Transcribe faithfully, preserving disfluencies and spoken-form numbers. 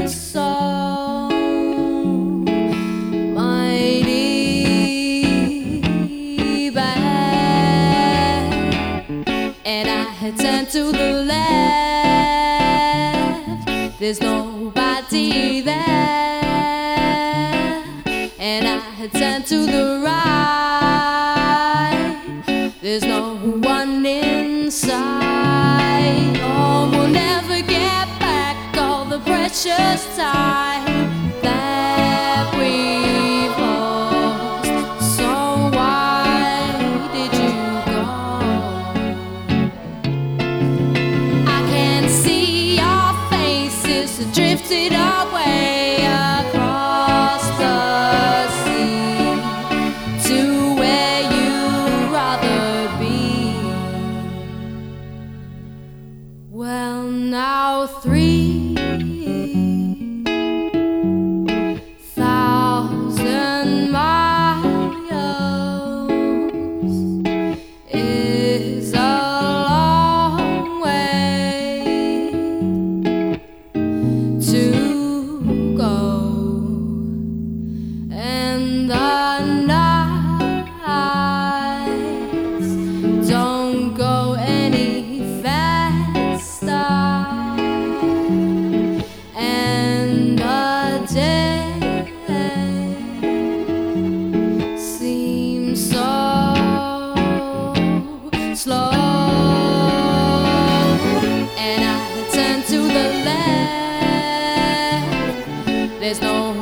so mighty bad, and I had turned to the left. There's nobody there, and I had turned to the right. There's no one inside. Oh, we'll never get back all the precious time that we've lost. So why did you go? I can see your faces drifted away across the sea to where you'd rather be. Well, now three thousand miles is a long way to go, and the nights don't go any faster, and the day seems so slow, and I turn to the left. There's no